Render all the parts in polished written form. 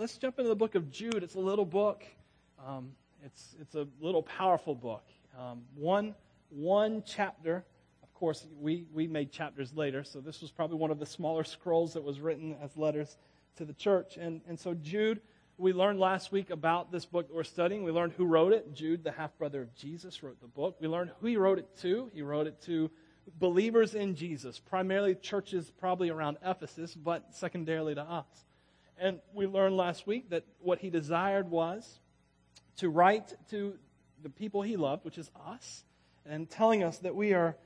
let's jump into the book of Jude. It's a little book. It's a little powerful book. One chapter. Of course, we made chapters later, so this was probably one of the smaller scrolls that was written as letters to the church. And so Jude, we learned last week about this book that we're studying. We learned who wrote it. Jude, the half-brother of Jesus, wrote the book. We learned who he wrote it to. He wrote it to believers in Jesus, primarily churches probably around Ephesus, but secondarily to us. And we learned last week that what he desired was to write to the people he loved, which is us, and telling us that we are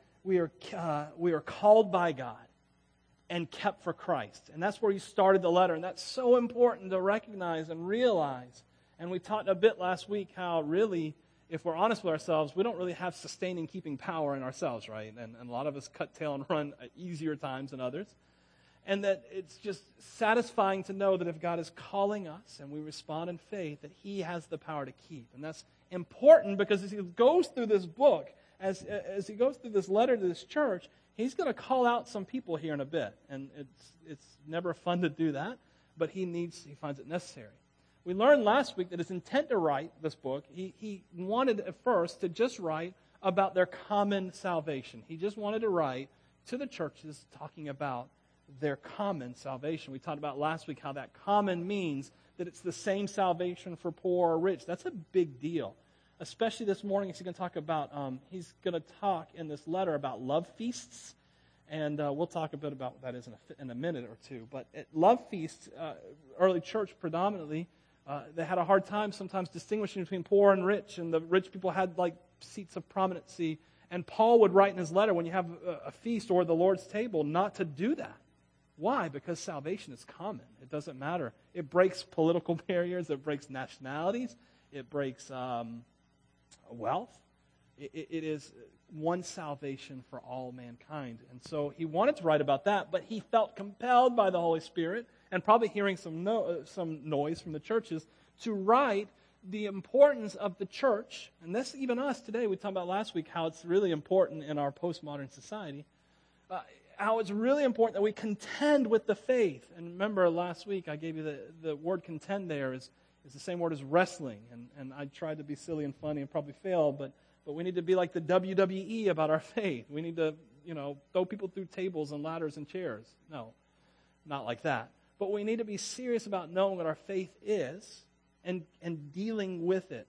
called by God and kept for Christ. And that's where he started the letter. And that's so important to recognize and realize. And we talked a bit last week how really, if we're honest with ourselves, we don't really have sustaining, keeping power in ourselves, right? And a lot of us cut tail and run at easier times than others. And that it's just satisfying to know that if God is calling us and we respond in faith, that he has the power to keep. And that's important because as he goes through this book, as he goes through this letter to this church, he's going to call out some people here in a bit. And it's never fun to do that, but he finds it necessary. We learned last week that his intent to write this book, he wanted at first to just write about their common salvation. He just wanted to write to the churches talking about their common salvation. We talked about last week how that common means that it's the same salvation for poor or rich. That's a big deal. Especially this morning, he's going to talk in this letter about love feasts. And we'll talk a bit about what that is in a minute or two. But at love feasts, early church predominantly, they had a hard time sometimes distinguishing between poor and rich. And the rich people had like seats of prominency. And Paul would write in his letter, when you have a feast or the Lord's table, not to do that. Why? Because salvation is common. It doesn't matter. It breaks political barriers. It breaks nationalities. It breaks wealth. It is one salvation for all mankind. And so he wanted to write about that, but he felt compelled by the Holy Spirit, and probably hearing some noise from the churches, to write the importance of the church. And that's even us today. We talked about last week how it's really important in our postmodern society. How it's really important that we contend with the faith. And remember last week I gave you the word contend there is the same word as wrestling. And I tried to be silly and funny and probably failed, but we need to be like the WWE about our faith. We need to, throw people through tables and ladders and chairs. No, not like that. But we need to be serious about knowing what our faith is and dealing with it.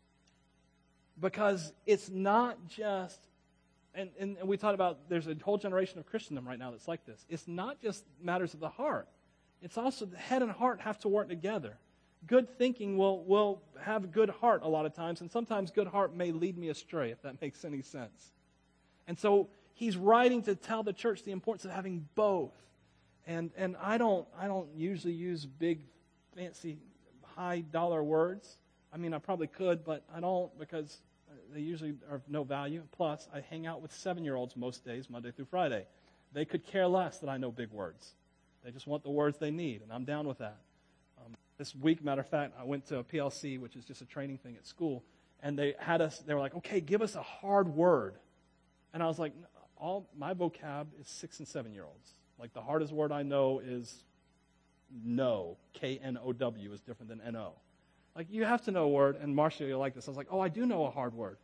Because it's not just, and we talked about, there's a whole generation of Christendom right now that's like this. It's not just matters of the heart. It's also the head and heart have to work together. Good thinking will have good heart a lot of times, and sometimes good heart may lead me astray, if that makes any sense. And so he's writing to tell the church the importance of having both. And I don't usually use big, fancy, high-dollar words. I mean, I probably could, but I don't, because they usually are of no value. Plus, I hang out with 7-year-olds most days, Monday through Friday. They could care less that I know big words. They just want the words they need, and I'm down with that. This week, matter of fact, I went to a PLC, which is just a training thing at school, and they were like, okay, give us a hard word. And I was like, all my vocab is 6 and 7-year-olds. Like the hardest word I know is no. K-N-O-W is different than N-O. Like, you have to know a word, and Marcia, you'll like this. I was like, oh, I do know a hard word.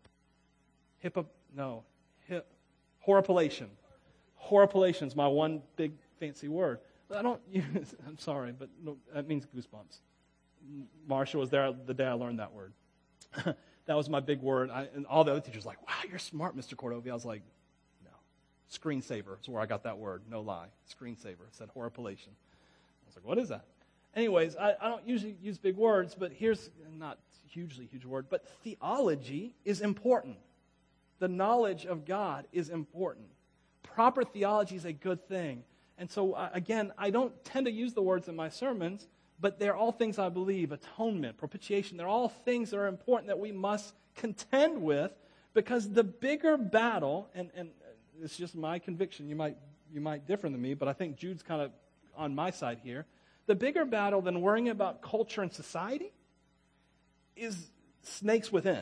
Horripilation. Horripilation is my one big fancy word. I don't use, I'm sorry, but no, that means goosebumps. Marcia was there the day I learned that word. That was my big word. And all the other teachers were like, wow, you're smart, Mr. Cordovia. I was like, no. Screensaver is where I got that word. No lie. Screensaver. It said horripilation. I was like, what is that? Anyways, I don't usually use big words, but here's not hugely huge word, but theology is important. The knowledge of God is important. Proper theology is a good thing. And so, again, I don't tend to use the words in my sermons, but they're all things I believe. Atonement, propitiation, they're all things that are important that we must contend with, because the bigger battle, and it's just my conviction, you might differ than me, but I think Jude's kind of on my side here. The bigger battle than worrying about culture and society is snakes within.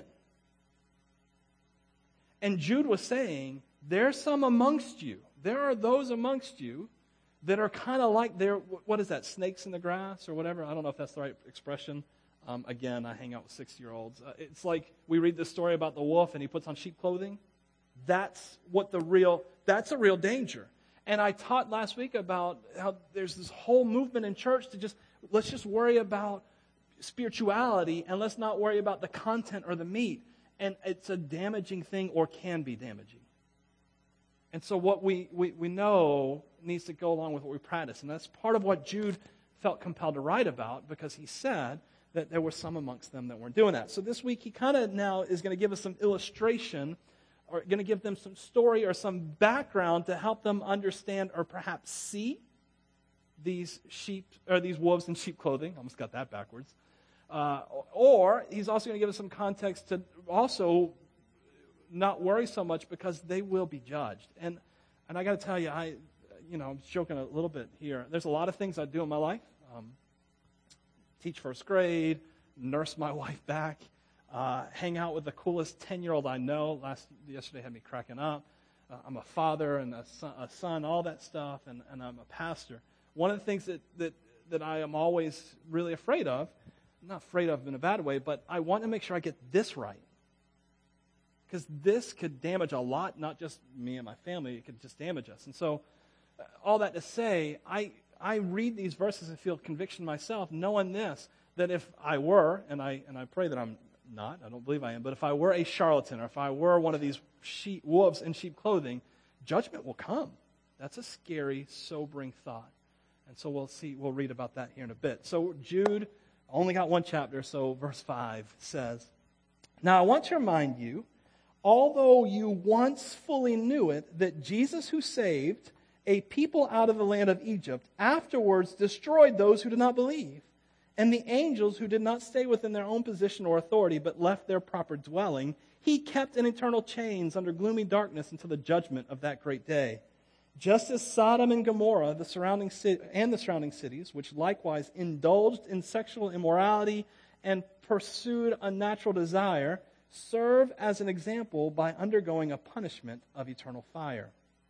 And Jude was saying, there's some amongst you. There are those amongst you that are kind of like they're, what is that, snakes in the grass or whatever? I don't know if that's the right expression. Again, I hang out with 60-year-olds. It's like we read this story about the wolf and he puts on sheep clothing. That's a real danger. And I taught last week about how there's this whole movement in church to let's just worry about spirituality and let's not worry about the content or the meat. And it's a damaging thing or can be damaging. And so what we know needs to go along with what we practice. And that's part of what Jude felt compelled to write about, because he said that there were some amongst them that weren't doing that. So this week he kind of now is going to give us some illustration, or going to give them some story or some background to help them understand or perhaps see these wolves in sheep clothing. Almost got that backwards. Or he's also going to give us some context to also not worry so much, because they will be judged. And I got to tell you, I'm joking a little bit here. There's a lot of things I do in my life. Teach first grade, nurse my wife back, hang out with the coolest 10-year-old I know. Yesterday had me cracking up. I'm a father and a son, all that stuff, and I'm a pastor. One of the things that I am always really afraid of, not afraid of in a bad way, but I want to make sure I get this right. Because this could damage a lot, not just me and my family, it could just damage us. And so, all that to say, I read these verses and feel conviction myself, knowing this, that if I were, and I pray that I'm not, I don't believe I am, but if I were a charlatan, or if I were one of these wolves in sheep clothing, judgment will come. That's a scary, sobering thought. And so we'll read about that here in a bit. So Jude, only got one chapter, so verse 5 says, "Now I want to remind you, although you once fully knew it, that Jesus, who saved a people out of the land of Egypt, afterwards destroyed those who did not believe, and the angels who did not stay within their own position or authority, but left their proper dwelling, he kept in eternal chains under gloomy darkness until the judgment of that great day. Just as Sodom and Gomorrah, the surrounding cities, which likewise indulged in sexual immorality and pursued unnatural desire, serve as an example by undergoing a punishment of eternal fire."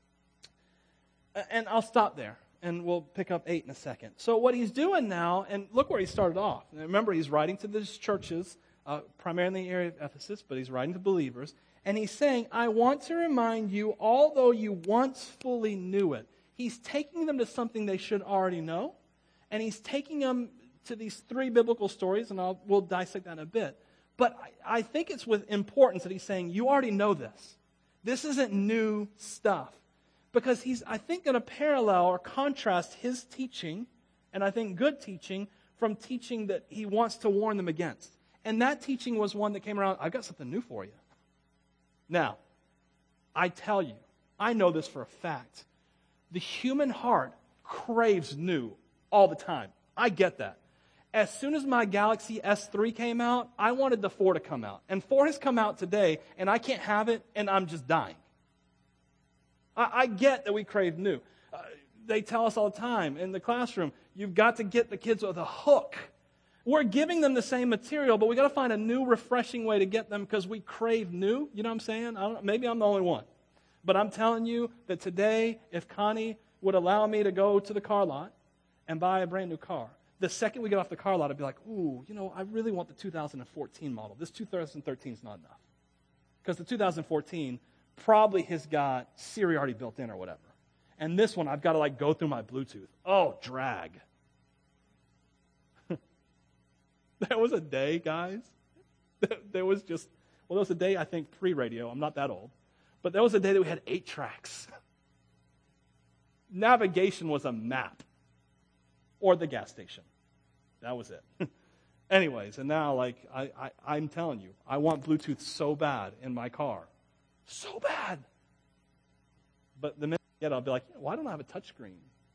And I'll stop there, and we'll pick up 8 in a second. So what he's doing now, and look where he started off. And remember, he's writing to these churches, primarily in the area of Ephesus, but he's writing to believers. And he's saying, I want to remind you, although you once fully knew it. He's taking them to something they should already know, and he's taking them to these 3 biblical stories, and we'll dissect that in a bit. But I think it's with importance that he's saying, you already know this. This isn't new stuff. Because he's, I think, going to parallel or contrast his teaching, and I think good teaching, from teaching that he wants to warn them against. And that teaching was one that came around, I've got something new for you. Now, I tell you, I know this for a fact. The human heart craves new all the time. I get that. As soon as my Galaxy S3 came out, I wanted the 4 to come out. And 4 has come out today, and I can't have it, and I'm just dying. I get that we crave new. They tell us all the time in the classroom, you've got to get the kids with a hook. We're giving them the same material, but we got to find a new, refreshing way to get them because we crave new. You know what I'm saying? Maybe I'm the only one. But I'm telling you that today, if Connie would allow me to go to the car lot and buy a brand new car, the second we get off the car lot, I'd be like, ooh, I really want the 2014 model. This 2013 is not enough. Because the 2014 probably has got Siri already built in or whatever. And this one, I've got to go through my Bluetooth. Oh, drag. There was a day, guys. There was a day, I think, pre-radio. I'm not that old. But there was a day that we had 8 tracks. Navigation was a map. Or the gas station. That was it. Anyways, and now, I'm telling you, I want Bluetooth so bad in my car. So bad. But the minute I get it, I'll be like, why don't I have a touchscreen?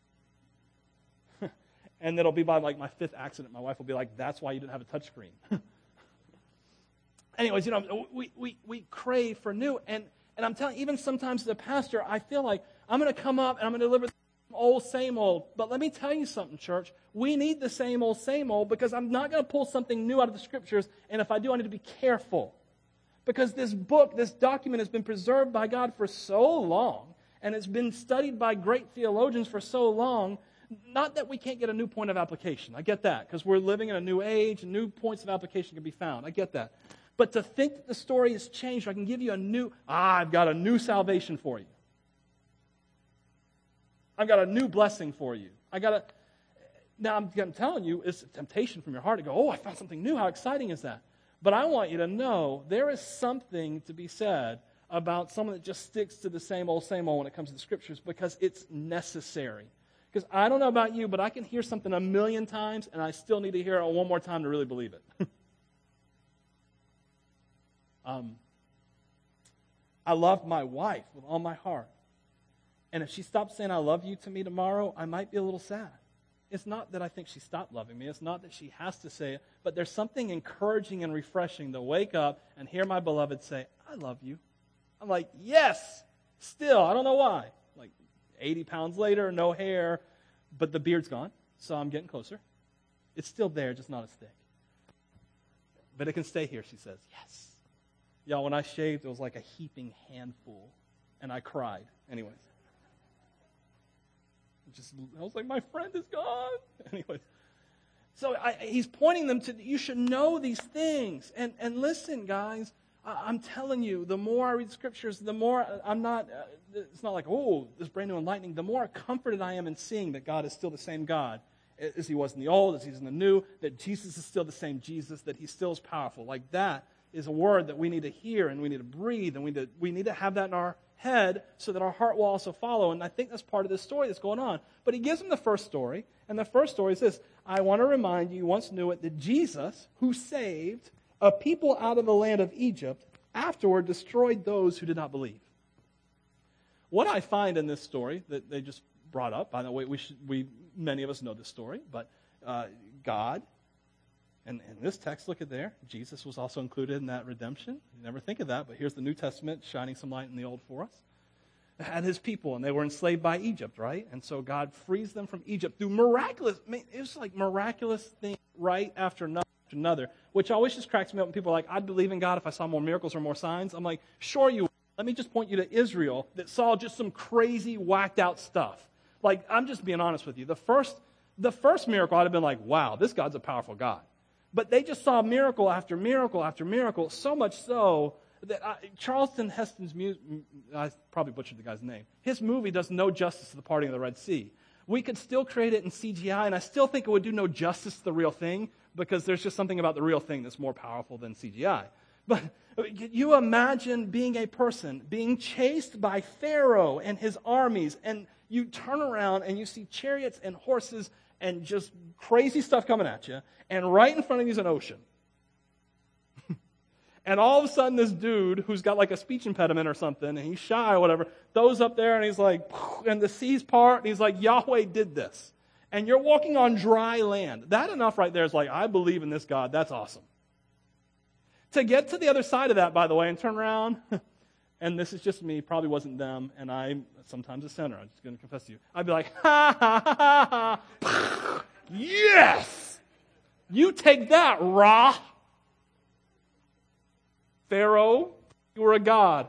And it'll be by my 5th accident. My wife will be like, that's why you didn't have a touchscreen. Anyways, we crave for new. And I'm telling you, even sometimes as a pastor, I feel like I'm going to come up and I'm going to deliver the same old. But let me tell you something, church. We need the same old because I'm not going to pull something new out of the Scriptures. And if I do, I need to be careful. Because this book, this document has been preserved by God for so long. And it's been studied by great theologians for so long, not that we can't get a new point of application. I get that, because we're living in a new age, and new points of application can be found. I get that. But to think that the story has changed, I can give you I've got a new salvation for you. I've got a new blessing for you. Now I'm telling you, it's a temptation from your heart to go, I found something new. How exciting is that? But I want you to know there is something to be said about someone that just sticks to the same old when it comes to the Scriptures, because it's necessary. Because I don't know about you, but I can hear something a million times, and I still need to hear it one more time to really believe it. I love my wife with all my heart. And if she stops saying I love you to me tomorrow, I might be a little sad. It's not that I think she stopped loving me. It's not that she has to say it. But there's something encouraging and refreshing to wake up and hear my beloved say, I love you. I'm like, yes, still. I don't know why. Like 80 pounds later, no hair, but the beard's gone, so I'm getting closer. It's still there, just not as thick. But it can stay here, she says. Yes. Y'all, when I shaved, it was like a heaping handful, and I cried. Anyways. I was like, my friend is gone. Anyways. So he's pointing them to, you should know these things. And listen, guys, I'm telling you, the more I read Scriptures, the more it's not like, this brand new enlightening. The more comforted I am in seeing that God is still the same God as he was in the old, as he's in the new, that Jesus is still the same Jesus, that he still is powerful. Like that is a word that we need to hear and we need to breathe, and we need to have that in our head so that our heart will also follow. And I think that's part of this story that's going on. But he gives them the first story, and the first story is this. I want to remind you, you once knew it, that Jesus, who saved a people out of the land of Egypt, afterward destroyed those who did not believe. What I find in this story that they just brought up, by the way, many of us know this story, but God, and in this text, look at there, Jesus was also included in that redemption. You never think of that, but here's the New Testament shining some light in the Old for us. And his people, and they were enslaved by Egypt, right? And so God frees them from Egypt through it was like miraculous thing right after another, which always just cracks me up when people are like, I'd believe in God if I saw more miracles or more signs. I'm like, sure you would. Let me just point you to Israel that saw just some crazy, whacked out stuff. Like, I'm just being honest with you. The first miracle I'd have been like, wow, this God's a powerful God. But they just saw miracle after miracle after miracle, so much so that Charlton Heston's I probably butchered the guy's name. His movie does no justice to the parting of the Red Sea. We could still create it in CGI, and I still think it would do no justice to the real thing, because there's just something about the real thing that's more powerful than CGI. But you imagine being a person, being chased by Pharaoh and his armies, and you turn around and you see chariots and horses and just crazy stuff coming at you, and right in front of you is an ocean. And all of a sudden this dude who's got like a speech impediment or something, and he's shy or whatever, throws up there and he's like, and the seas part, and he's like, Yahweh did this. And you're walking on dry land. That enough right there is like, I believe in this God. That's awesome. To get to the other side of that, by the way, and turn around, and this is just me, probably wasn't them, and I'm sometimes a sinner. I'm just going to confess to you. I'd be like, ha, ha, ha, ha, ha. Yes! You take that, Ra. Pharaoh, you were a god.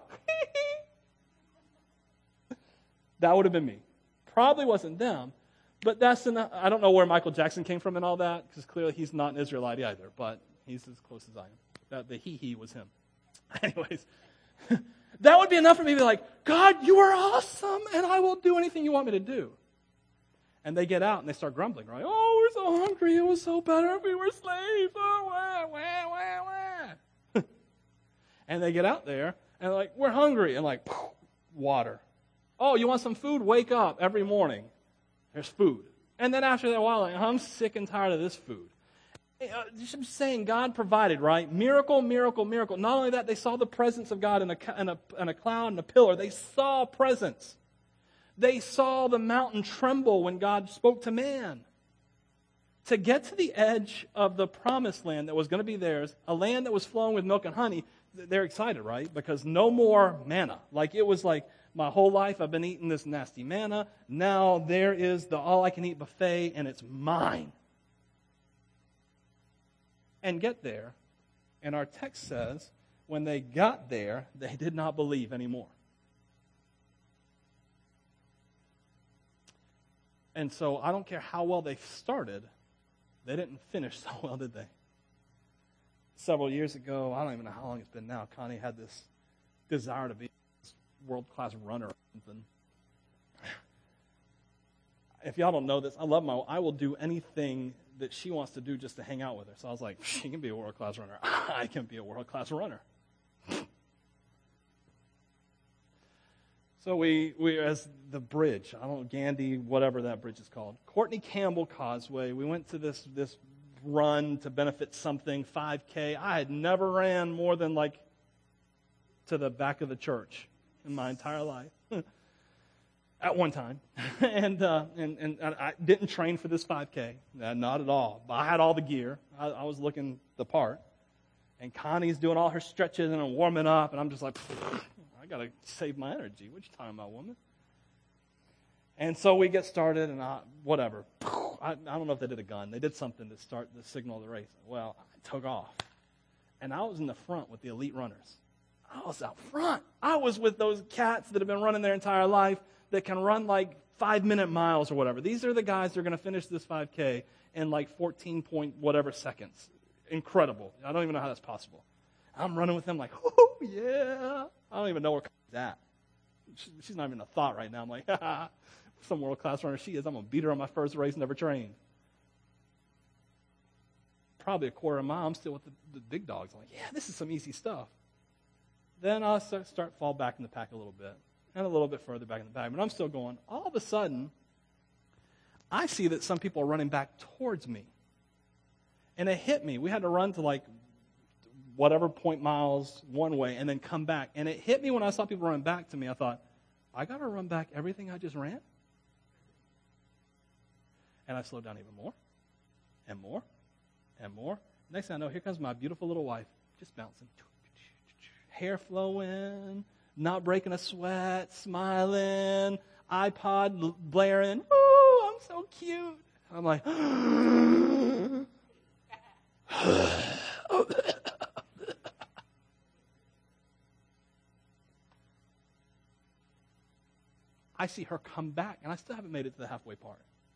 That would have been me. Probably wasn't them, but that's enough. I don't know where Michael Jackson came from and all that, because clearly he's not an Israelite either, but he's as close as I am. The he was him. Anyways, that would be enough for me to be like, God, you are awesome, and I will do anything you want me to do. And they get out and they start grumbling, right? Oh, we're so hungry. It was so better if we were slaves. Oh, wah, wah, wah, wah. And they get out there and they're like, we're hungry. And like, water. Oh, you want some food? Wake up every morning. There's food. And then after that while, like, I'm sick and tired of this food. I'm saying God provided, right? Miracle, miracle, miracle. Not only that, they saw the presence of God in a cloud and a pillar. They saw presence. They saw the mountain tremble when God spoke to man. To get to the edge of the promised land that was going to be theirs, a land that was flowing with milk and honey, they're excited, right? Because no more manna. Like it was like, my whole life I've been eating this nasty manna. Now there is the all-I-can-eat buffet, and it's mine. And get there, and our text says, when they got there, they did not believe anymore. And so I don't care how well they started, they didn't finish so well, did they? Several years ago, I don't even know how long it's been now, Connie had this desire to be this world-class runner or something. If y'all don't know this, I will do anything that she wants to do just to hang out with her. So I was like, she can be a world-class runner. I can be a world-class runner. So we as the bridge, I don't know, Gandhi, whatever that bridge is called, Courtney Campbell Causeway, we went to this run to benefit something, 5K. I had never ran more than like to the back of the church in my entire life. At one time. and I didn't train for this 5K. Not at all. But I had all the gear. I was looking the part. And Connie's doing all her stretches and I'm warming up. And I'm just like, I got to save my energy. What you talking about, woman? And so we get started and whatever. I don't know if they did a gun. They did something to start the signal of the race. Well, I took off. And I was in the front with the elite runners. I was out front. I was with those cats that have been running their entire life that can run like 5-minute miles or whatever. These are the guys that are going to finish this 5K in like 14 point whatever seconds. Incredible. I don't even know how that's possible. I'm running with them like, oh, yeah. I don't even know where she's at. She's not even a thought right now. I'm like, some world-class runner she is. I'm going to beat her on my first race, never trained. Probably a quarter of a mile. I'm still with the big dogs. I'm like, yeah, this is some easy stuff. Then I'll start fall back in the pack a little bit. And a little bit further back in the back. But I'm still going. All of a sudden, I see that some people are running back towards me. And it hit me. We had to run to like whatever point miles one way and then come back. And it hit me when I saw people running back to me. I thought, I got to run back everything I just ran? And I slowed down even more and more and more. Next thing I know, here comes my beautiful little wife, just bouncing. Hair flowing. Not breaking a sweat, smiling, iPod blaring. Ooh, I'm so cute. I'm like, I see her come back, and I still haven't made it to the halfway part.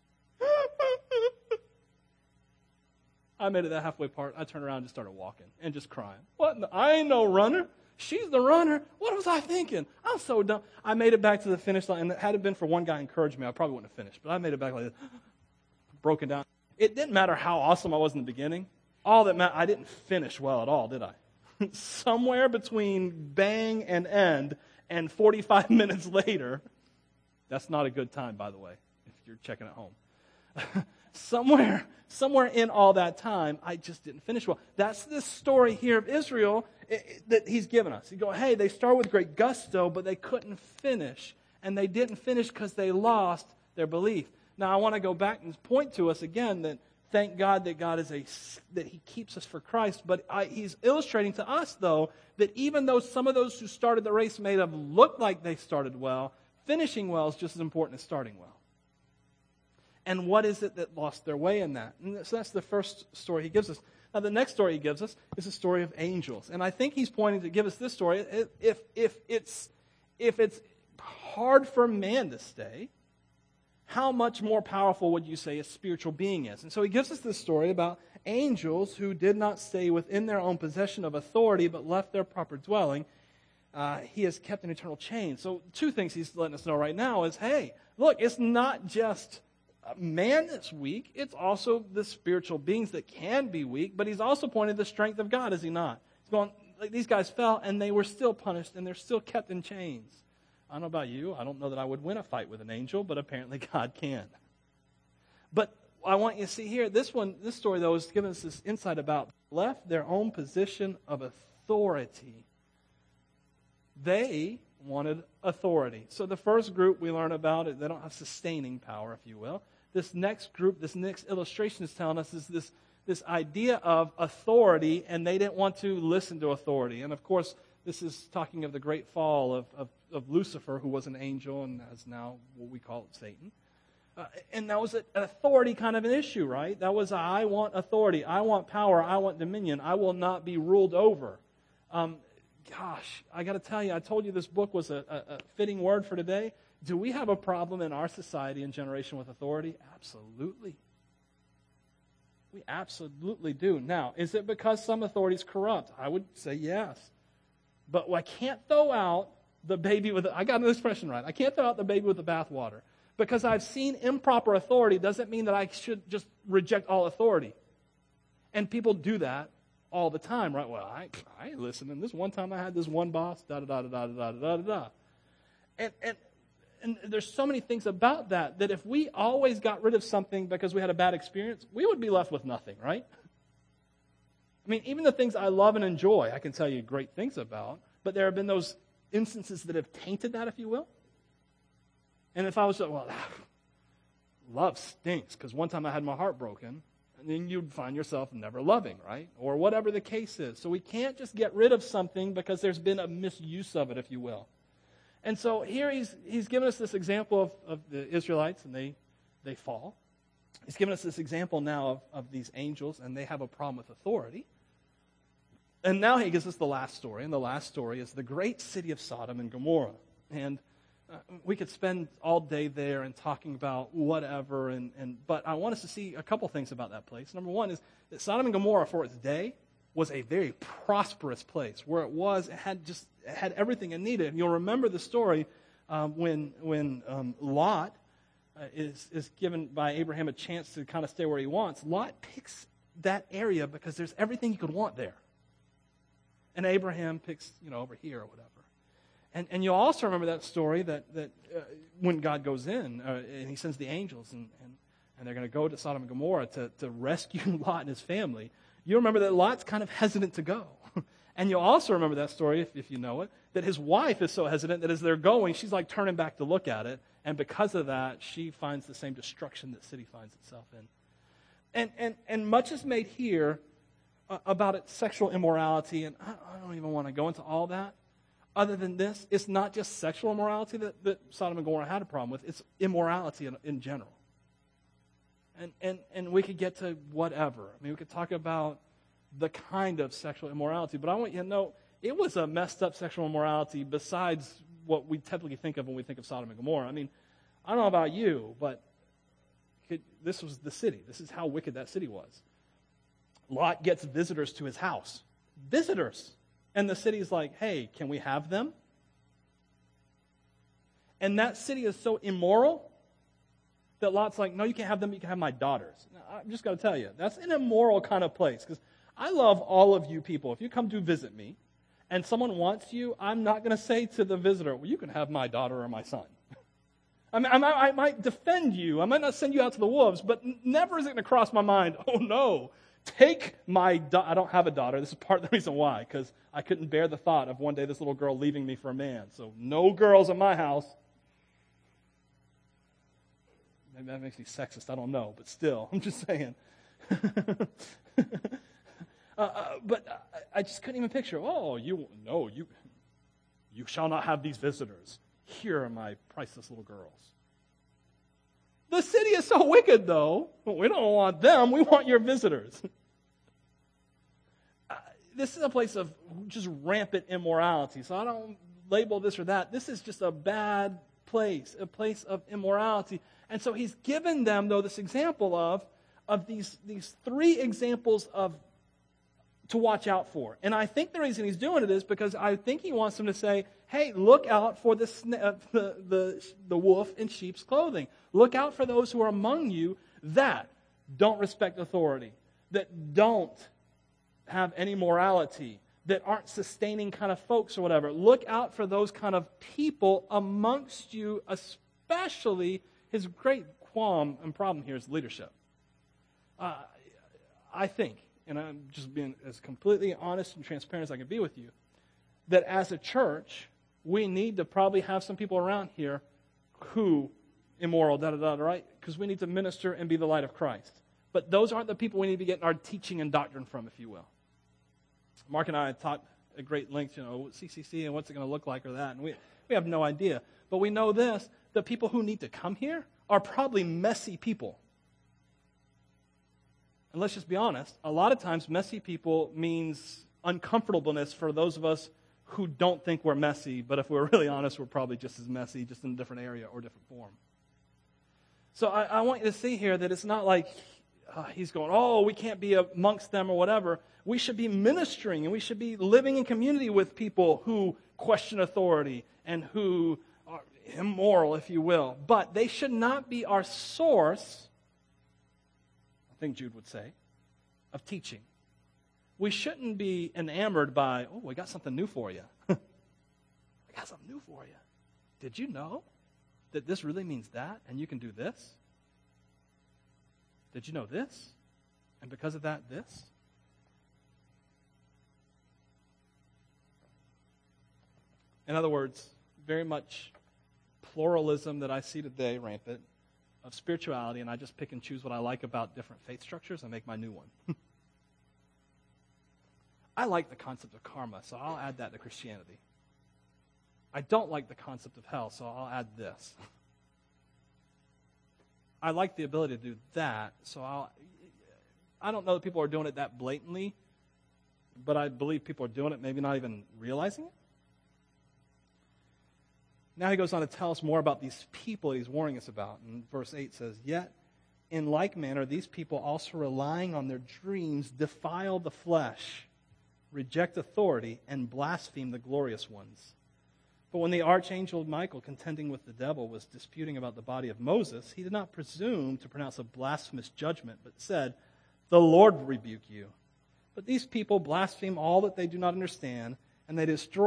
I made it to the halfway part. I turned around and just started walking and just crying. What? I ain't no runner. She's the runner. What was I thinking? I'm so dumb. I made it back to the finish line, and had it been for one guy encouraging me, I probably wouldn't have finished. But I made it back like this, broken down. It didn't matter how awesome I was in the beginning. All that mattered, I didn't finish well at all, did I? Somewhere between bang and end and 45 minutes later, that's not a good time, by the way, if you're checking at home. Somewhere in all that time, I just didn't finish well. That's the story here of Israel that he's given us. You go, hey, they start with great gusto, but they couldn't finish. And they didn't finish because they lost their belief. Now, I want to go back and point to us again that thank God that that he keeps us for Christ. But he's illustrating to us, though, that even though some of those who started the race may have looked like they started well, finishing well is just as important as starting well. And what is it that lost their way in that? And so that's the first story he gives us. Now, the next story he gives us is a story of angels. And I think he's pointing to give us this story. If it's hard for man to stay, how much more powerful would you say a spiritual being is? And so he gives us this story about angels who did not stay within their own possession of authority, but left their proper dwelling. He has kept an eternal chain. So two things he's letting us know right now is, hey, look, it's not just man that's weak, it's also the spiritual beings that can be weak, but he's also pointing to the strength of God, is he not? He's going, like, these guys fell, and they were still punished, and they're still kept in chains. I don't know about you. I don't know that I would win a fight with an angel, but apparently God can. But I want you to see here, this story, though, is giving us this insight about left their own position of authority. They wanted authority. So the first group we learn about it, they don't have sustaining power, if you will. This next group, this next illustration is telling us is this idea of authority, and they didn't want to listen to authority. And of course, this is talking of the great fall of Lucifer, who was an angel and is now what we call Satan. And that was an authority kind of an issue, right? That was, I want authority, I want power, I want dominion, I will not be ruled over. Gosh, I got to tell you, I told you this book was a fitting word for today. Do we have a problem in our society and generation with authority? Absolutely. We absolutely do. Now, is it because some authority is corrupt? I would say yes. But I can't throw out the baby with I got the expression right. I can't throw out the baby with the bathwater. Because I've seen improper authority doesn't mean that I should just reject all authority. And people do that all the time, right? Well, I ain't listening. This one time I had this one boss, da-da-da-da-da-da-da-da-da. And there's so many things about that if we always got rid of something because we had a bad experience, we would be left with nothing, right? I mean, even the things I love and enjoy, I can tell you great things about, but there have been those instances that have tainted that, if you will. And if I was, love stinks, because one time I had my heart broken, and then you'd find yourself never loving, right? Or whatever the case is. So we can't just get rid of something because there's been a misuse of it, if you will. And so here he's given us this example of the Israelites, and they fall. He's given us this example now of these angels, and they have a problem with authority. And now he gives us the last story, and the last story is the great city of Sodom and Gomorrah. And we could spend all day there and talking about whatever, but I want us to see a couple things about that place. Number one is that Sodom and Gomorrah, for its day, was a very prosperous place. Where it had everything it needed. And you'll remember the story when Lot is given by Abraham a chance to kind of stay where he wants. Lot picks that area because there's everything you could want there. And Abraham picks, over here or whatever. And you'll also remember that story that when God goes in and he sends the angels and they're going to go to Sodom and Gomorrah to rescue Lot and his family. You remember that Lot's kind of hesitant to go. And you'll also remember that story, if you know it, that his wife is so hesitant that as they're going, she's like turning back to look at it. And because of that, she finds the same destruction that city finds itself in. And much is made here about its sexual immorality, and I don't even want to go into all that. Other than this, it's not just sexual immorality that Sodom and Gomorrah had a problem with. It's immorality in general. And we could get to whatever. I mean, we could talk about the kind of sexual immorality, but I want you to know it was a messed up sexual immorality besides what we typically think of when we think of Sodom and Gomorrah. I mean, I don't know about you, but this was the city. This is how wicked that city was. Lot gets visitors to his house. Visitors. And the city's like, hey, can we have them? And that city is so immoral that Lot's like, no, you can't have them, you can have my daughters. Now, I'm just going to tell you, that's an immoral kind of place. Because I love all of you people. If you come to visit me and someone wants you, I'm not going to say to the visitor, well, you can have my daughter or my son. I might defend you. I might not send you out to the wolves, but never is it going to cross my mind, oh no, take my daughter. I don't have a daughter. This is part of the reason why, because I couldn't bear the thought of one day this little girl leaving me for a man. So no girls in my house. Maybe that makes me sexist. I don't know, but still, I'm just saying. But I just couldn't even picture. Oh, you shall not have these visitors. Here are my priceless little girls. The city is so wicked, though. We don't want them. We want your visitors. This is a place of just rampant immorality. So I don't label this or that. This is just a bad place, a place of immorality. And so he's given them, though, this example of these three examples to watch out for. And I think the reason he's doing it is because I think he wants them to say, hey, look out for the wolf in sheep's clothing. Look out for those who are among you that don't respect authority, that don't have any morality, that aren't sustaining kind of folks or whatever. Look out for those kind of people amongst you, especially. His great qualm and problem here is leadership. I think, and I'm just being as completely honest and transparent as I can be with you, that as a church, we need to probably have some people around here who immoral, right? Because we need to minister and be the light of Christ. But those aren't the people we need to be getting our teaching and doctrine from, if you will. Mark and I have taught at great length, CCC and what's it going to look like or that, and we have no idea. But we know this, the people who need to come here are probably messy people. And let's just be honest, a lot of times messy people means uncomfortableness for those of us who don't think we're messy, but if we're really honest, we're probably just as messy, just in a different area or different form. So I want you to see here that it's not like he's going, oh, we can't be amongst them or whatever. We should be ministering, and we should be living in community with people who question authority and who are immoral, if you will. But they should not be our source, I think Jude would say, of teaching. We shouldn't be enamored by, oh, we got something new for you. I got something new for you. Did you know that this really means that, and you can do this? Did you know this? And because of that, this? In other words, very much pluralism that I see today, rampant, of spirituality, and I just pick and choose what I like about different faith structures and make my new one. I like the concept of karma, so I'll add that to Christianity. I don't like the concept of hell, so I'll add this. I like the ability to do that, so I don't know that people are doing it that blatantly, but I believe people are doing it, maybe not even realizing it. Now he goes on to tell us more about these people he's warning us about. And verse 8 says, "Yet in like manner these people also relying on their dreams defile the flesh, reject authority, and blaspheme the glorious ones. But when the archangel Michael, contending with the devil, was disputing about the body of Moses, he did not presume to pronounce a blasphemous judgment, but said, 'The Lord rebuke you.' But these people blaspheme all that they do not understand, and they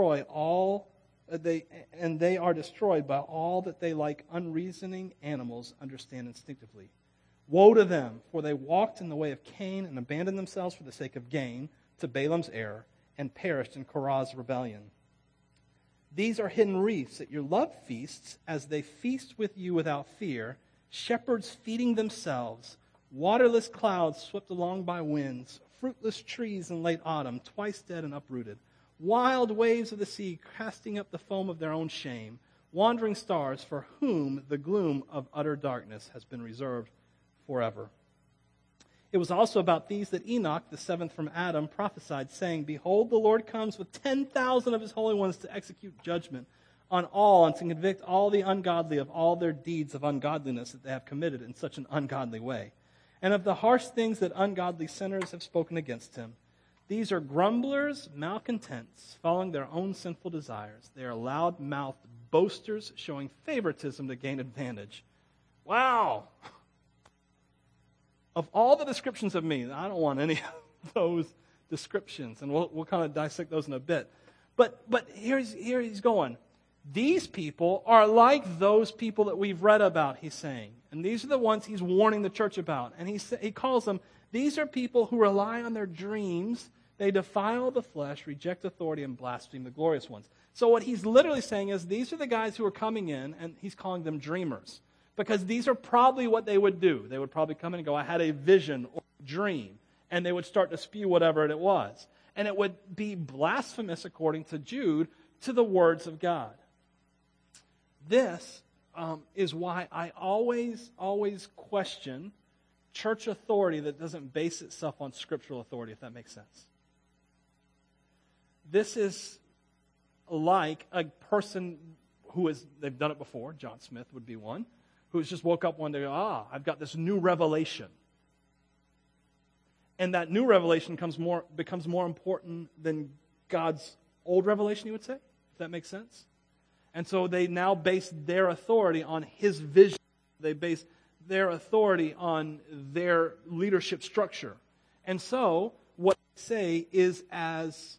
are destroyed by all that they, like unreasoning animals, understand instinctively. Woe to them, for they walked in the way of Cain and abandoned themselves for the sake of gain to Balaam's error and perished in Korah's rebellion. These are hidden reefs at your love feasts, as they feast with you without fear, shepherds feeding themselves, waterless clouds swept along by winds, fruitless trees in late autumn, twice dead and uprooted, wild waves of the sea casting up the foam of their own shame, wandering stars for whom the gloom of utter darkness has been reserved forever. It was also about these that Enoch, the seventh from Adam, prophesied, saying, 'Behold, the Lord comes with 10,000 of his holy ones to execute judgment on all and to convict all the ungodly of all their deeds of ungodliness that they have committed in such an ungodly way, and of the harsh things that ungodly sinners have spoken against him. These are grumblers, malcontents, following their own sinful desires. They are loud-mouthed boasters, showing favoritism to gain advantage.'" Wow! Of all the descriptions of me, I don't want any of those descriptions, and we'll kind of dissect those in a bit. But here he's going. These people are like those people that we've read about, he's saying. And these are the ones he's warning the church about. And he calls them, these are people who rely on their dreams. They defile the flesh, reject authority, and blaspheme the glorious ones. So what he's literally saying is these are the guys who are coming in, and he's calling them dreamers. Because these are probably what they would do. They would probably come in and go, "I had a vision or a dream." And they would start to spew whatever it was. And it would be blasphemous, according to Jude, to the words of God. This is why I always question church authority that doesn't base itself on scriptural authority, if that makes sense. This is like a person they've done it before, John Smith would be one, who's just woke up one day, I've got this new revelation. And that new revelation becomes more important than God's old revelation, you would say, if that makes sense. And so they now base their authority on his vision. They base their authority on their leadership structure. And so what they say is as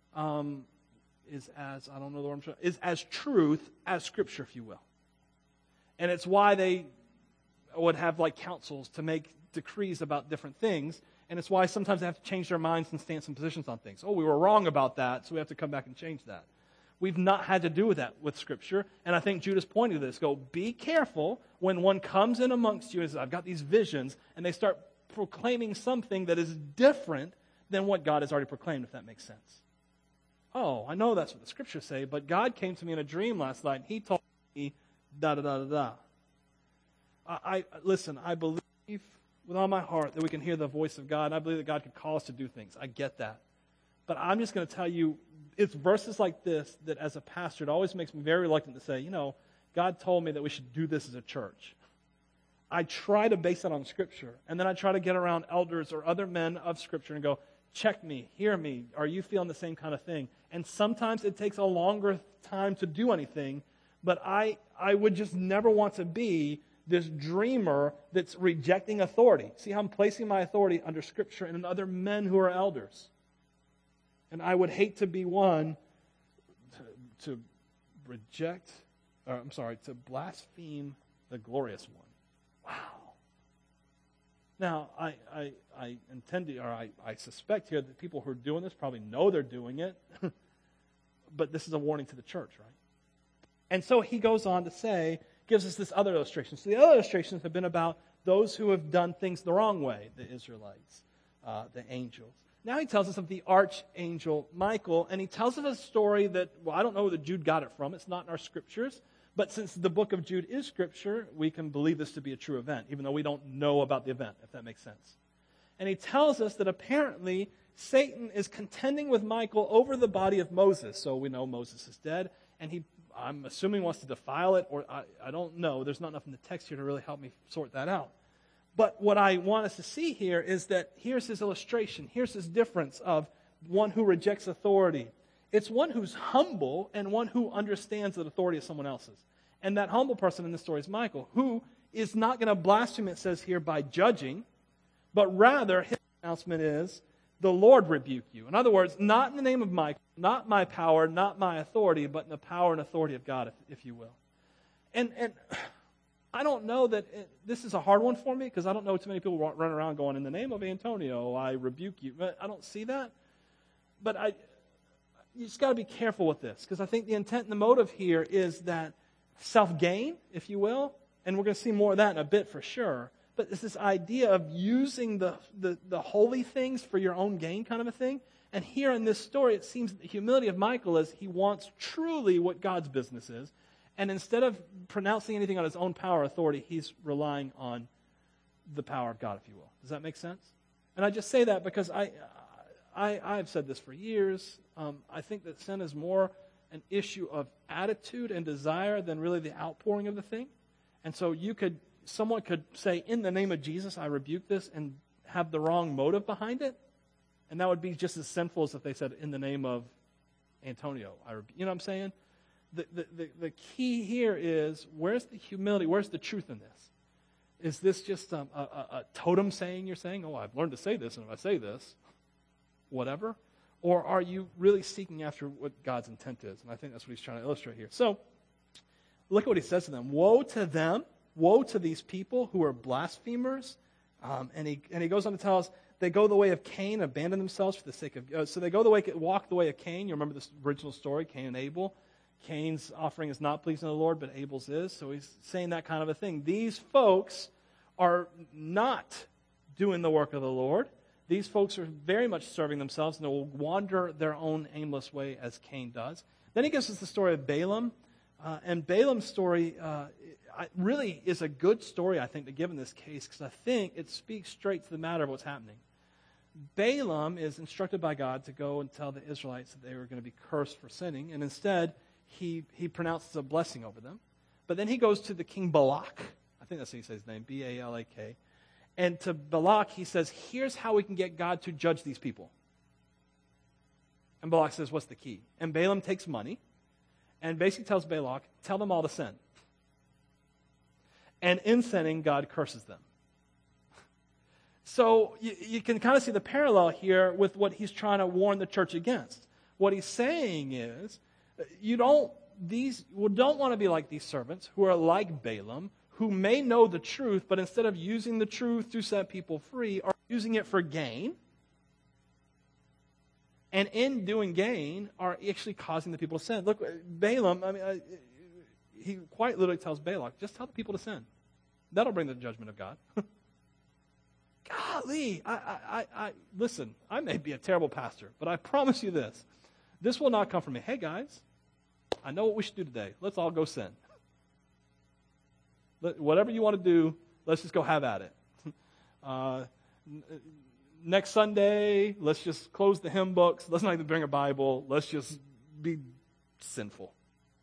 truth as Scripture, if you will. And it's why they would have like councils to make decrees about different things. And it's why sometimes they have to change their minds and stand some positions on things. Oh, we were wrong about that, so we have to come back and change that. We've not had to do with that with Scripture. And I think Judas pointed to this. Be careful when one comes in amongst you and says, I've got these visions, and they start proclaiming something that is different than what God has already proclaimed, if that makes sense. Oh, I know that's what the Scriptures say, but God came to me in a dream last night, and he told me da-da-da-da-da. Listen, I believe with all my heart that we can hear the voice of God. I believe that God could call us to do things. I get that. But I'm just going to tell you, it's verses like this that as a pastor, it always makes me very reluctant to say, God told me that we should do this as a church. I try to base that on Scripture, and then I try to get around elders or other men of Scripture and go, check me, hear me, are you feeling the same kind of thing? And sometimes it takes a longer time to do anything, but I would just never want to be this dreamer that's rejecting authority. See how I'm placing my authority under Scripture and in other men who are elders. And I would hate to be one to blaspheme the glorious one. Wow. Now, I intend to, or I suspect here that people who are doing this probably know they're doing it, but this is a warning to the church, right? And so he goes on to say, gives us this other illustration. So the other illustrations have been about those who have done things the wrong way, the Israelites, the angels. Now he tells us of the archangel Michael, and he tells us a story that, I don't know where Jude got it from. It's not in our scriptures. But since the book of Jude is Scripture, we can believe this to be a true event, even though we don't know about the event, if that makes sense. And he tells us that apparently Satan is contending with Michael over the body of Moses. So we know Moses is dead, and I'm assuming wants to defile it, or I don't know. There's not enough in the text here to really help me sort that out. But what I want us to see here is that here's his illustration. Here's his difference of one who rejects authority. It's one who's humble and one who understands that authority is someone else's. And that humble person in this story is Michael, who is not going to blaspheme, it says here, by judging, but rather his announcement is, the Lord rebuke you. In other words, not in the name of Michael, not my power, not my authority, but in the power and authority of God, if you will. And I don't know that this is a hard one for me, because I don't know too many people run around going, in the name of Antonio, I rebuke you. I don't see that. But you just got to be careful with this, because I think the intent and the motive here is that self-gain, if you will, and we're going to see more of that in a bit for sure, but it's this idea of using the holy things for your own gain kind of a thing. And here in this story, it seems that the humility of Michael is he wants truly what God's business is, and instead of pronouncing anything on his own power or authority, he's relying on the power of God, if you will. Does that make sense? And I just say that because I've said this for years. I think that sin is more an issue of attitude and desire than really the outpouring of the thing. And so someone could say, in the name of Jesus, I rebuke this, and have the wrong motive behind it. And that would be just as sinful as if they said, in the name of Antonio, I rebuke. You know what I'm saying? The key here is, where's the humility? Where's the truth in this? Is this just a totem saying you're saying, oh, I've learned to say this, and if I say this, whatever? Or are you really seeking after what God's intent is? And I think that's what he's trying to illustrate here. So, look at what he says to them. Woe to them, woe to these people who are blasphemers. And he goes on to tell us, they go the way of Cain, abandon themselves for the sake of... so they walk the way of Cain. You remember this original story, Cain and Abel. Cain's offering is not pleasing to the Lord, but Abel's is. So he's saying that kind of a thing. These folks are not doing the work of the Lord. These folks are very much serving themselves, and they will wander their own aimless way as Cain does. Then he gives us the story of Balaam. And Balaam's story really is a good story, I think, to give in this case, because I think it speaks straight to the matter of what's happening. Balaam is instructed by God to go and tell the Israelites that they were going to be cursed for sinning, and instead he pronounces a blessing over them. But then he goes to the king Balak. I think that's how he says his name, B-A-L-A-K. And to Balak, he says, here's how we can get God to judge these people. And Balak says, what's the key? And Balaam takes money and basically tells Balak, tell them all to sin. And in sinning, God curses them. So you can kind of see the parallel here with what he's trying to warn the church against. What he's saying is, you don't want to be like these servants who are like Balaam, who may know the truth, but instead of using the truth to set people free, are using it for gain. And in doing gain, are actually causing the people to sin. Look, Balaam, he quite literally tells Balak, just tell the people to sin. That'll bring the judgment of God. Golly, listen, I may be a terrible pastor, but I promise you this. This will not come from me. Hey, guys, I know what we should do today. Let's all go sin. Whatever you want to do, let's just go have at it. next Sunday, let's just close the hymn books. Let's not even bring a Bible. Let's just be sinful.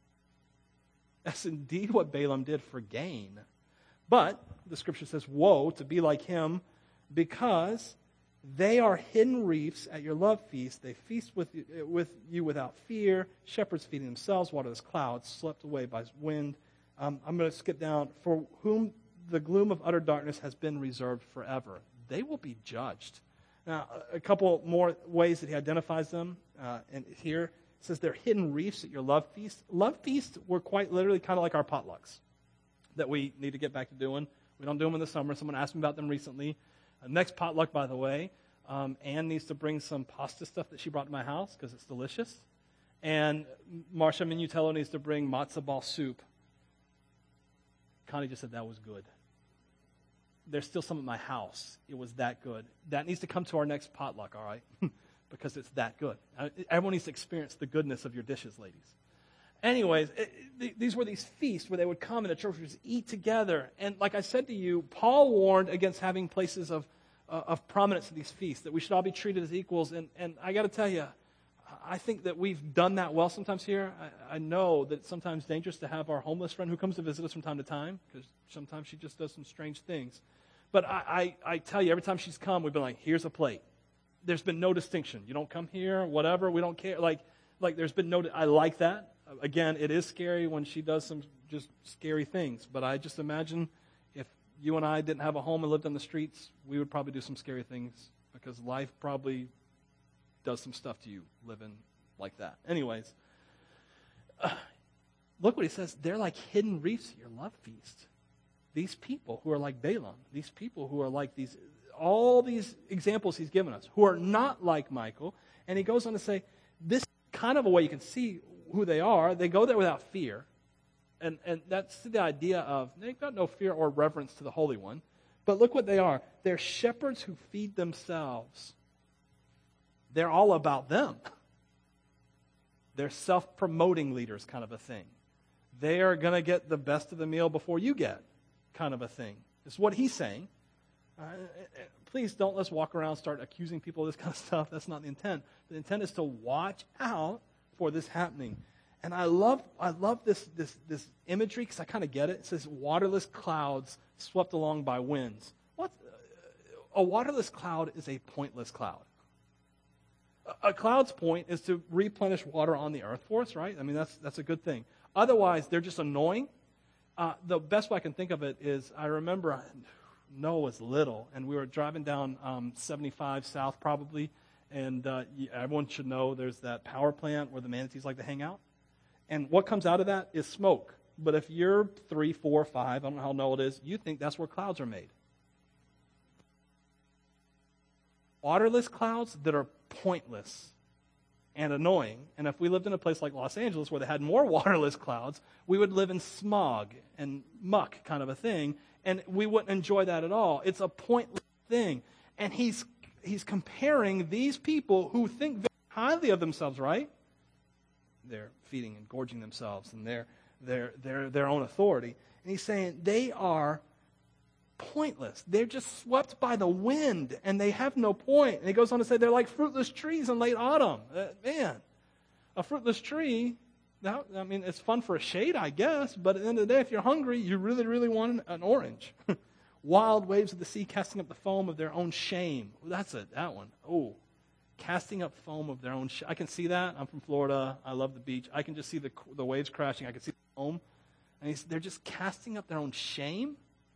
That's indeed what Balaam did for gain. But the scripture says, woe to be like him, because they are hidden reefs at your love feast. They feast with you without fear. Shepherds feeding themselves, waterless clouds, swept away by wind. I'm going to skip down. For whom the gloom of utter darkness has been reserved forever. They will be judged. Now, a couple more ways that he identifies them. And here it says they're hidden reefs at your love feast. Love feasts were quite literally kind of like our potlucks that we need to get back to doing. We don't do them in the summer. Someone asked me about them recently. Next potluck, by the way, Anne needs to bring some pasta stuff that she brought to my house because it's delicious. And Marcia Minutello needs to bring matzo ball soup. Connie just said that was good. There's still some at my house. It was that good. That needs to come to our next potluck, all right? Because it's that good. Everyone needs to experience the goodness of your dishes, ladies. Anyways, these were these feasts where they would come and the church would just eat together. And like I said to you, Paul warned against having places of prominence at these feasts, that we should all be treated as equals. And I got to tell you, I think that we've done that well sometimes here. I know that it's sometimes dangerous to have our homeless friend who comes to visit us from time to time, because sometimes she just does some strange things. But I tell you, every time she's come, we've been like, here's a plate. There's been no distinction. You don't come here, whatever, we don't care. Like there's been no, I like that. Again, it is scary when she does some just scary things, but I just imagine if you and I didn't have a home and lived on the streets, we would probably do some scary things, because life probably does some stuff to you living like that. Anyways, look what he says. They're like hidden reefs at your love feast. These people who are like Balaam, these people who are like these, all these examples he's given us, who are not like Michael. And he goes on to say, this kind of a way you can see who they are. They go there without fear. And that's the idea of, they've got no fear or reverence to the Holy One. But look what they are. They're shepherds who feed themselves. They're all about them. They're self-promoting leaders, kind of a thing. They are going to get the best of the meal before you get, kind of a thing. It's what he's saying. Please don't let's walk around and start accusing people of this kind of stuff. That's not the intent. The intent is to watch out for this happening. And I love this imagery, because I kind of get it. It says waterless clouds swept along by winds. A waterless cloud is a pointless cloud. A cloud's point is to replenish water on the earth for us, right? I mean, that's a good thing. Otherwise, they're just annoying. The best way I can think of it is, I remember Noah was little, and we were driving down 75 south probably, and everyone should know there's that power plant where the manatees like to hang out. And what comes out of that is smoke. But if you're 3, 4, 5, I don't know how old it is, you think that's where clouds are made. Waterless clouds that are pointless and annoying. And if we lived in a place like Los Angeles where they had more waterless clouds, we would live in smog and muck, kind of a thing, and we wouldn't enjoy that at all. It's a pointless thing. And he's comparing these people who think very highly of themselves, right? They're feeding and gorging themselves and their own authority. And he's saying they are pointless. They're just swept by the wind, and they have no point. And he goes on to say they're like fruitless trees in late autumn. Man, a fruitless tree, it's fun for a shade, I guess, but at the end of the day, if you're hungry, you really, really want an orange. Wild waves of the sea casting up the foam of their own shame. That one. Oh, casting up foam of their own shame. I can see that. I'm from Florida. I love the beach. I can just see the waves crashing. I can see the foam. And they're just casting up their own shame.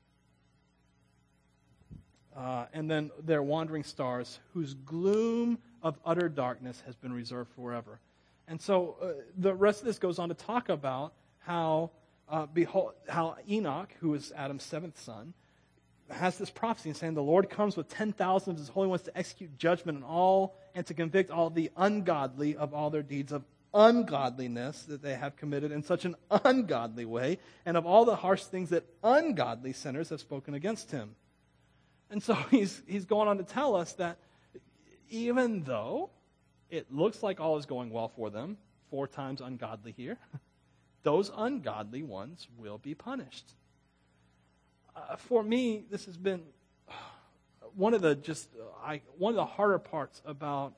And then they're wandering stars whose gloom of utter darkness has been reserved forever. And so the rest of this goes on to talk about how Enoch, who is Adam's seventh son, has this prophecy saying the Lord comes with 10,000 of his holy ones to execute judgment on all and to convict all the ungodly of all their deeds of ungodliness that they have committed in such an ungodly way, and of all the harsh things that ungodly sinners have spoken against him. And so he's going on to tell us that even though it looks like all is going well for them, 4 times ungodly here, those ungodly ones will be punished. For me, this has been one of the harder parts about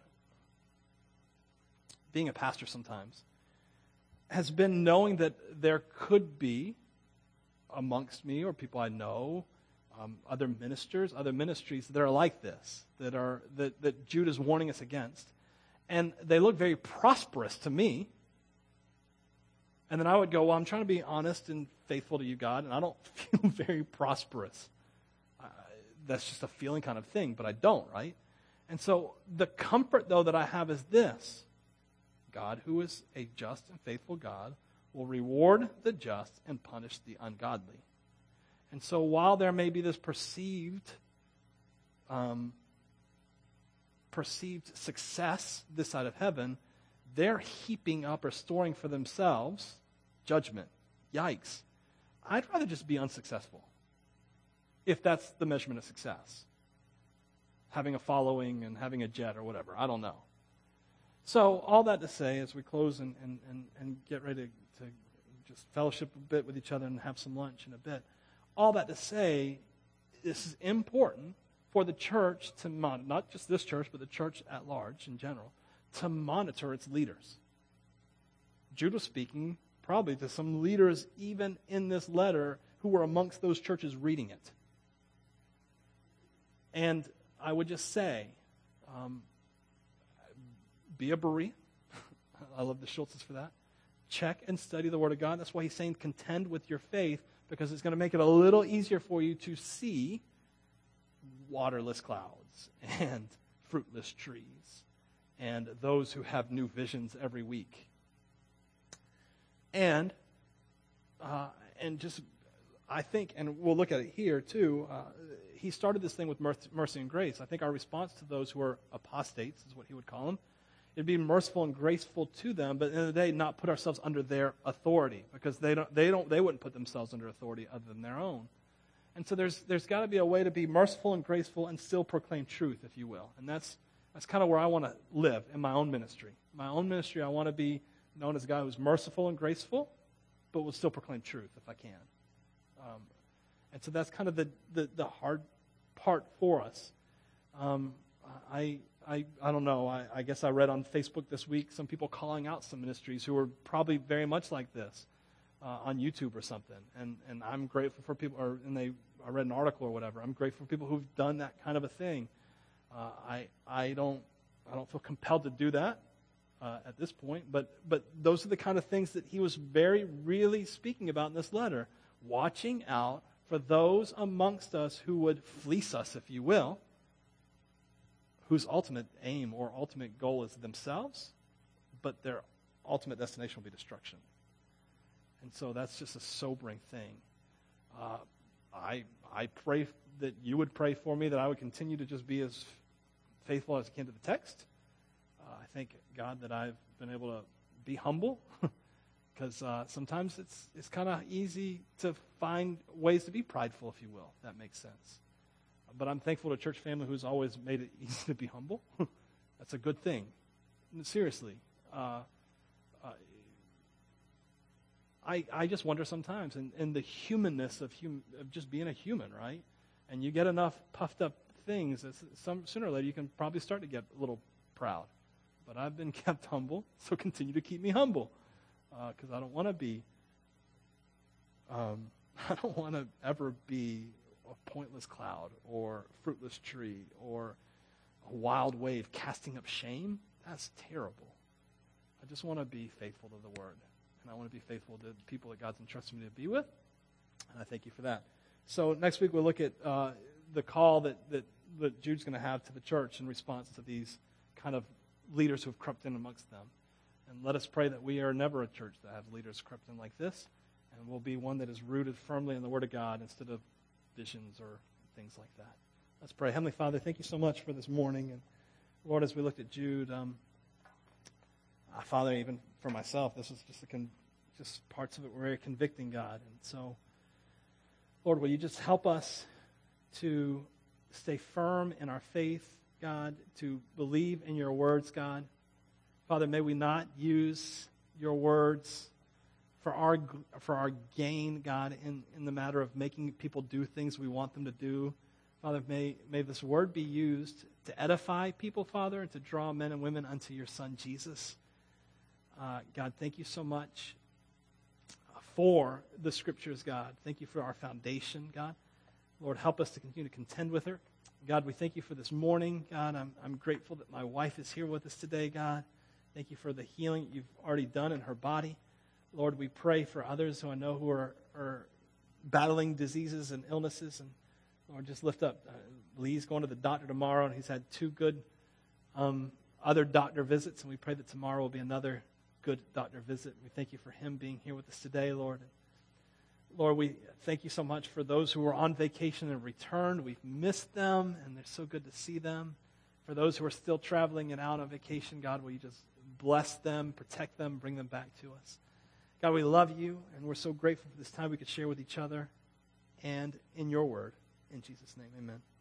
being a pastor sometimes has been knowing that there could be amongst me or people I know, other ministers, other ministries that are like this, that Jude is warning us against. And they look very prosperous to me. And then I would go, well, I'm trying to be honest and faithful to you, God, and I don't feel very prosperous. That's just a feeling kind of thing, but I don't, right? And so the comfort, though, that I have is this. God, who is a just and faithful God, will reward the just and punish the ungodly. And so while there may be this perceived success this side of heaven, they're heaping up or storing for themselves judgment. Yikes. I'd rather just be unsuccessful, if that's the measurement of success. Having a following and having a jet or whatever. I don't know. So all that to say, as we close and get ready to just fellowship a bit with each other and have some lunch in a bit, all that to say, this is important for the church to monitor, not just this church, but the church at large in general, to monitor its leaders. Jude was speaking probably to some leaders even in this letter who were amongst those churches reading it. And I would just say, be a Berean. I love the Schultzes for that. Check and study the Word of God. That's why he's saying contend with your faith, because it's going to make it a little easier for you to see waterless clouds and fruitless trees and those who have new visions every week. And just, I think, and we'll look at it here too, he started this thing with mercy and grace. I think our response to those who are apostates is what he would call them. It'd be merciful and graceful to them, but at the end of the day, not put ourselves under their authority, because they wouldn't put themselves under authority other than their own. And so there's got to be a way to be merciful and graceful and still proclaim truth, if you will. And that's kind of where I want to live in my own ministry. My own ministry, I want to be known as a guy who's merciful and graceful, but will still proclaim truth if I can. And so that's kind of the hard part for us. I don't know. I guess I read on Facebook this week some people calling out some ministries who are probably very much like this on YouTube or something. And I'm grateful for people, I read an article or whatever. I'm grateful for people who've done that kind of a thing. I don't feel compelled to do that at this point, but those are the kind of things that he was really speaking about in this letter. Watching out for those amongst us who would fleece us, if you will, whose ultimate aim or ultimate goal is themselves, but their ultimate destination will be destruction. And so that's just a sobering thing. I pray that you would pray for me, that I would continue to just be as faithful as I can to the text. I thank God that I've been able to be humble, because sometimes it's kind of easy to find ways to be prideful, if you will, if that makes sense. But I'm thankful to a church family who's always made it easy to be humble. That's a good thing. Seriously. I just wonder sometimes in the humanness of just being a human, right? And you get enough puffed up things, sooner or later you can probably start to get a little proud. But I've been kept humble, so continue to keep me humble. Because I don't want to be, I don't want to ever be a pointless cloud or fruitless tree or a wild wave casting up shame. That's terrible. I just want to be faithful to the Word. And I want to be faithful to the people that God's entrusted me to be with. And I thank you for that. So next week we'll look at the call that Jude's going to have to the church in response to these kind of leaders who have crept in amongst them. And let us pray that we are never a church that have leaders crept in like this, and we'll be one that is rooted firmly in the Word of God instead of visions or things like that. Let's pray. Heavenly Father, thank you so much for this morning. And Lord, as we looked at Jude, Father, even for myself, this was just parts of it were very convicting, God. And so, Lord, will you just help us to stay firm in our faith, God, to believe in your words, God. Father, may we not use your words for our gain, God, in the matter of making people do things we want them to do. Father, may this word be used to edify people, Father, and to draw men and women unto your Son, Jesus. God, thank you so much for the Scriptures, God. Thank you for our foundation, God. Lord, help us to continue to contend with her. God, we thank you for this morning. God, I'm grateful that my wife is here with us today, God. Thank you for the healing you've already done in her body. Lord, we pray for others who I know who are battling diseases and illnesses. And Lord, just lift up. Lee's going to the doctor tomorrow, and he's had 2 good other doctor visits, and we pray that tomorrow will be another good doctor visit. We thank you for him being here with us today, Lord. Lord, we thank you so much for those who are on vacation and returned. We've missed them, and they're so good to see them. For those who are still traveling and out on vacation, God, will you just bless them, protect them, bring them back to us. God, we love you, and we're so grateful for this time we could share with each other and in your word. In Jesus' name, amen.